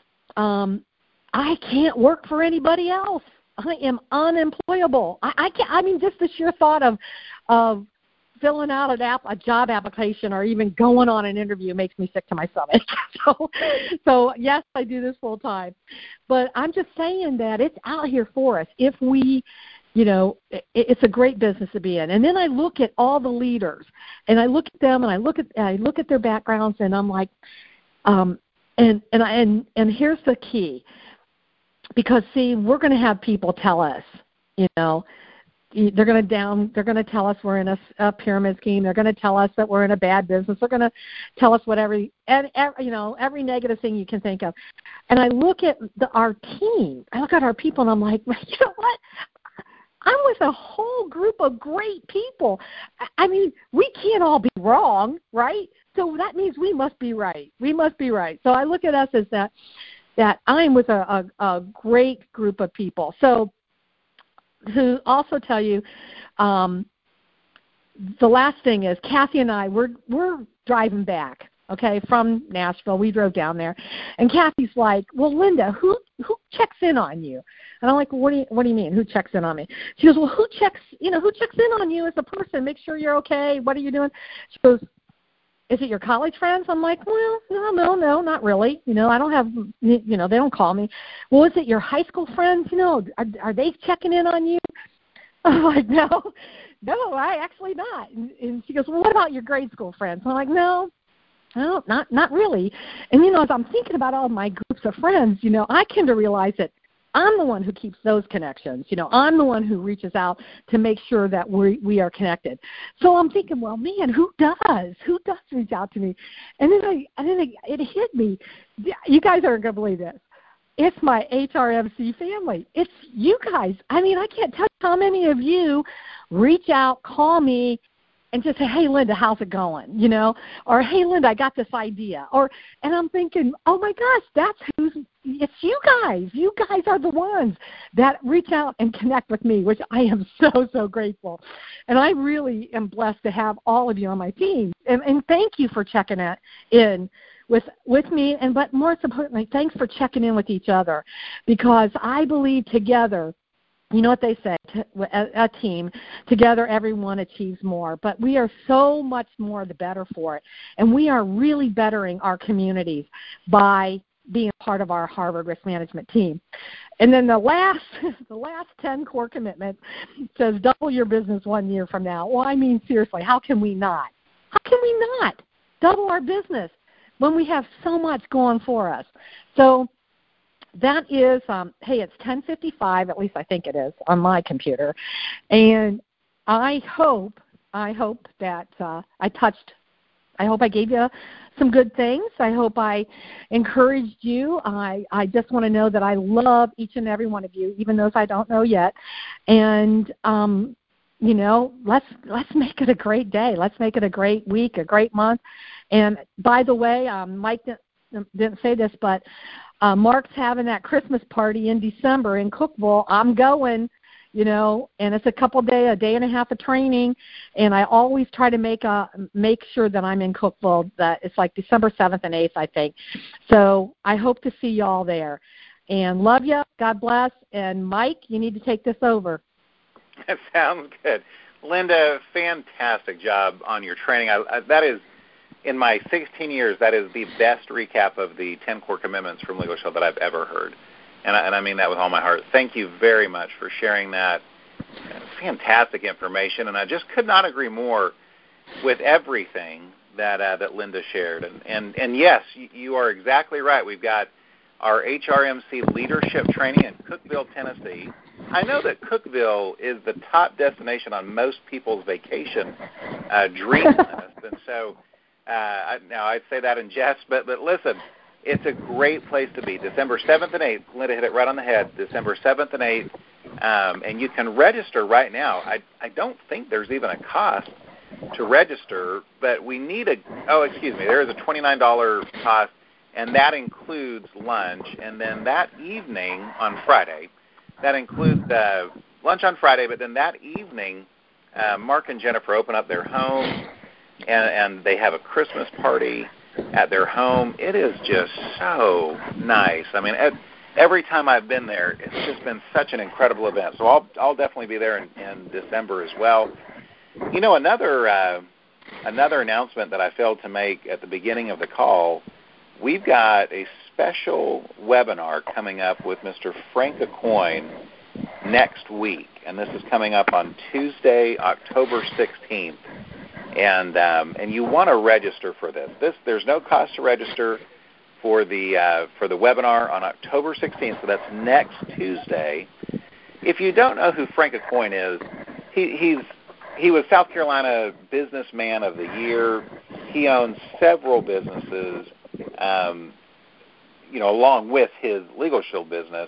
um, I can't work for anybody else. I am unemployable. I, I can't. I mean, just the sheer thought of, of filling out an app, a job application or even going on an interview makes me sick to my stomach. so, so, yes, I do this full time. But I'm just saying that it's out here for us if we, you know, it, it's a great business to be in. And then I look at all the leaders, and I look at them, and I look at I look at their backgrounds, and I'm like, um, and and I, and and here's the key, because see, we're going to have people tell us, you know, they're going to down, they're going to tell us we're in a, a pyramid scheme. They're going to tell us that we're in a bad business. They're going to tell us whatever, and you know, every negative thing you can think of. And I look at the, our team. I look at our people, and I'm like, you know what? I'm with a whole group of great people. I mean, we can't all be wrong, right? So that means we must be right. We must be right. So I look at us as that that I'm with a, a, a great group of people. So to also tell you, um, the last thing is Kathy and I, we're we're driving back, okay, from Nashville. We drove down there, and Kathy's like, "Well, Linda, who who checks in on you?" And I'm like, well, "What do you what do you mean? Who checks in on me?" She goes, "Well, who checks you know who checks in on you as a person? Make sure you're okay. What are you doing?" She goes, "Is it your college friends?" I'm like, "Well, no, no, no, not really. You know, I don't have, you know, they don't call me." "Well, is it your high school friends? You know, are, are they checking in on you?" I'm like, "No, no, I actually not." And, and she goes, "Well, what about your grade school friends?" I'm like, "No, no, not not really." And, you know, as I'm thinking about all my groups of friends, you know, I came to realize that I'm the one who keeps those connections. You know, I'm the one who reaches out to make sure that we we are connected. So I'm thinking, well, man, who does? Who does reach out to me? And then I, and then it, it hit me. You guys aren't going to believe this. It's my H R M C family. It's you guys. I mean, I can't tell you how many of you reach out, call me, and just say, "Hey, Linda, how's it going?" You know, or, "Hey, Linda, I got this idea." Or, and I'm thinking, oh my gosh, that's who's, it's you guys. You guys are the ones that reach out and connect with me, which I am so, so grateful. And I really am blessed to have all of you on my team. And, and thank you for checking it in with with me. And but more importantly, thanks for checking in with each other, because I believe together, you know what they say, a, a team, together everyone achieves more. But we are so much more the better for it. And we are really bettering our communities by being part of our Harvard Risk Management team. And then the last the last ten core commitments says double your business one year from now. Well, I mean, seriously, how can we not? How can we not double our business when we have so much going for us? So that is, um, hey, it's ten fifty-five, at least I think it is on my computer. And I hope, I hope that uh, I touched, I hope I gave you some good things. I hope I encouraged you. I, I just want to know that I love each and every one of you, even those I don't know yet. And, um, you know, let's let's make it a great day. Let's make it a great week, a great month. And by the way, um, Mike didn't, didn't say this, but Uh, Mark's having that Christmas party in December in Cookeville. I'm going, you know, and it's a couple day, a day and a half of training, and I always try to make a make sure that I'm in Cookeville. That it's like December seventh and eighth, I think. So I hope to see you all there. And love you. God bless. And Mike, you need to take this over. That sounds good, Linda. Fantastic job on your training. I, I, that is. In my sixteen years, that is the best recap of the ten core commitments from Legal Shield that I've ever heard. And I, and I mean that with all my heart. Thank you very much for sharing that fantastic information. And I just could not agree more with everything that uh, that Linda shared. And, and, and yes, you, you are exactly right. We've got our H R M C leadership training in Cookeville, Tennessee. I know that Cookeville is the top destination on most people's vacation uh, dream list. And so Uh, now, I'd say that in jest, but, but listen, it's a great place to be. December seventh and eighth, Linda hit it right on the head, December seventh and eighth, um, and you can register right now. I, I don't think there's even a cost to register, but we need a, oh, excuse me, there is a twenty-nine dollars cost, and that includes lunch. And then that evening on Friday, that includes uh, lunch on Friday, but then that evening, uh, Mark and Jennifer open up their home, And, and they have a Christmas party at their home. It is just so nice. I mean, every time I've been there, it's just been such an incredible event. So I'll I'll definitely be there in, in December as well. You know, another uh, another announcement that I failed to make at the beginning of the call, we've got a special webinar coming up with Mister Frank Aucoin next week, and this is coming up on Tuesday, October sixteenth. And um, and you want to register for this. This there's no cost to register for the uh, for the webinar on October sixteenth. So that's next Tuesday. If you don't know who Frank Aucoin is, he, he's he was South Carolina Businessman of the Year. He owns several businesses, um, you know, along with his Legal Shield business.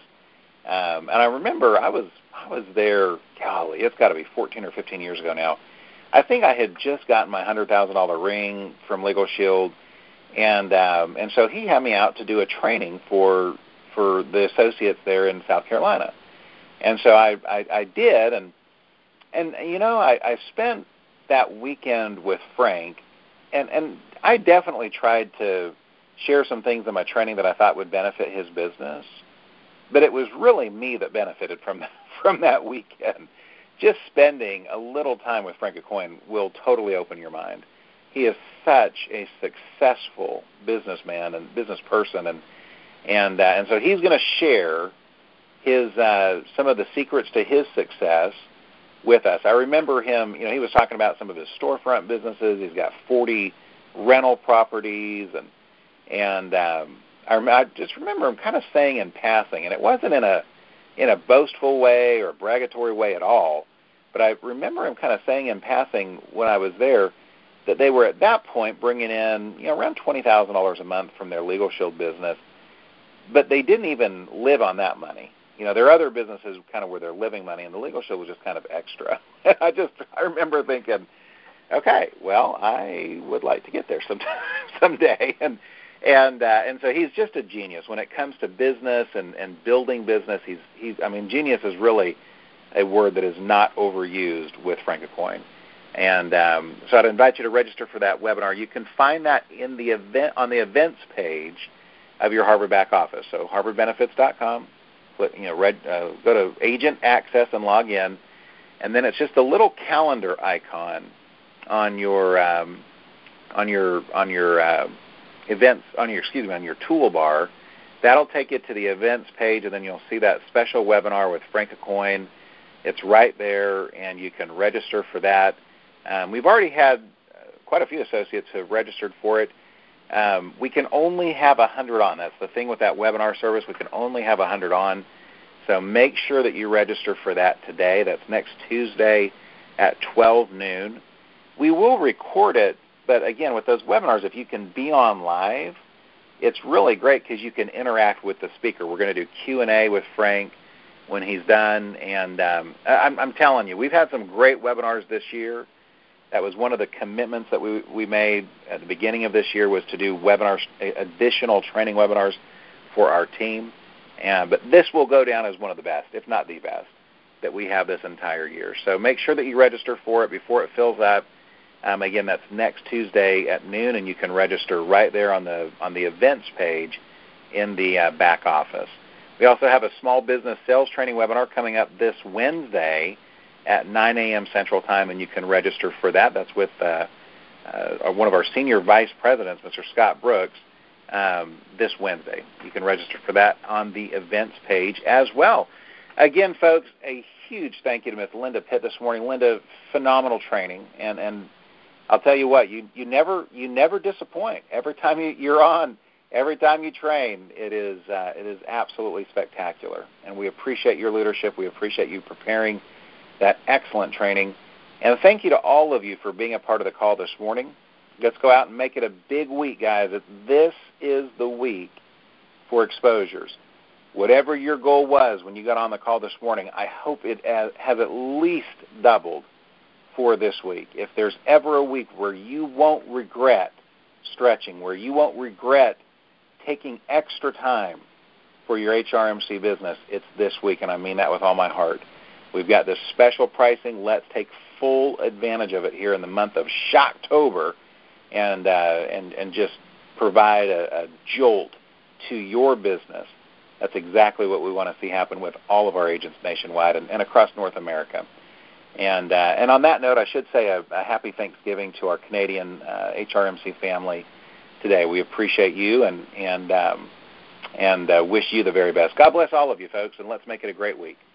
Um, and I remember I was I was there. Golly, it's got to be fourteen or fifteen years ago now. I think I had just gotten my one hundred thousand dollars ring from Legal Shield, and um, and so he had me out to do a training for for the associates there in South Carolina. And so I, I, I did, and, and you know, I, I spent that weekend with Frank, and, and I definitely tried to share some things in my training that I thought would benefit his business, but it was really me that benefited from, from that weekend. Just spending a little time with Frank Aucoin will totally open your mind. He is such a successful businessman and business person, and and uh, and so he's going to share his uh, some of the secrets to his success with us. I remember him, you know, he was talking about some of his storefront businesses. He's got forty rental properties, and and um, I, I just remember him kind of saying in passing, and it wasn't in a in a boastful way or a bragatory way at all, but I remember him kind of saying in passing when I was there that they were at that point bringing in, you know, around twenty thousand dollars a month from their Legal Shield business, but they didn't even live on that money. You know, there are other businesses kind of where they're living money, and the Legal Shield was just kind of extra. I just, I remember thinking, okay, well, I would like to get there sometime, someday. And and uh, and so he's just a genius when it comes to business and, and building business. He's he's, I mean, genius is really a word that is not overused with Frank Aucoin. And um, so I'd invite you to register for that webinar. You can find that in the event on the events page of your Harvard back office. So harvard benefits dot com. You know, read, uh, go to Agent Access and log in, and then it's just a little calendar icon on your um, on your on your uh, events on your excuse me on your toolbar. That'll take you to the events page, and then you'll see that special webinar with Frank Aucoin. It's right there, and you can register for that. Um, we've already had uh, quite a few associates who have registered for it. Um, we can only have one hundred on. That's the thing with that webinar service. We can only have one hundred on. So make sure that you register for that today. That's next Tuesday at twelve noon. We will record it, but again, with those webinars, if you can be on live, it's really great because you can interact with the speaker. We're going to do Q and A with Frank when he's done, and um, I'm, I'm telling you, we've had some great webinars this year. That was one of the commitments that we, we made at the beginning of this year was to do webinars, additional training webinars for our team. And, but this will go down as one of the best, if not the best, that we have this entire year. So make sure that you register for it before it fills up. Um, again, that's next Tuesday at noon, and you can register right there on the on the events page in the uh, back office. We also have a small business sales training webinar coming up this Wednesday at nine a.m. Central Time, and you can register for that. That's with uh, uh, one of our senior vice presidents, Mister Scott Brooks, um, this Wednesday. You can register for that on the events page as well. Again, folks, a huge thank you to Miz Linda Pitt this morning. Linda, phenomenal training, and, and I'll tell you what, you, you never you never disappoint. Every time you, you're on, every time you train, it is uh, it is absolutely spectacular, and we appreciate your leadership. We appreciate you preparing that excellent training. And thank you to all of you for being a part of the call this morning. Let's go out and make it a big week, guys. This is the week for exposures. Whatever your goal was when you got on the call this morning, I hope it has at least doubled for this week. If there's ever a week where you won't regret stretching, where you won't regret taking extra time for your H R M C business, it's this week, and I mean that with all my heart. We've got this special pricing. Let's take full advantage of it here in the month of Shocktober and, uh, and, and just provide a, a jolt to your business. That's exactly what we want to see happen with all of our agents nationwide and, and across North America. And uh, and on that note, I should say a, a happy Thanksgiving to our Canadian uh, H R M C family today. We appreciate you and and um, and uh, wish you the very best. God bless all of you, folks, and let's make it a great week.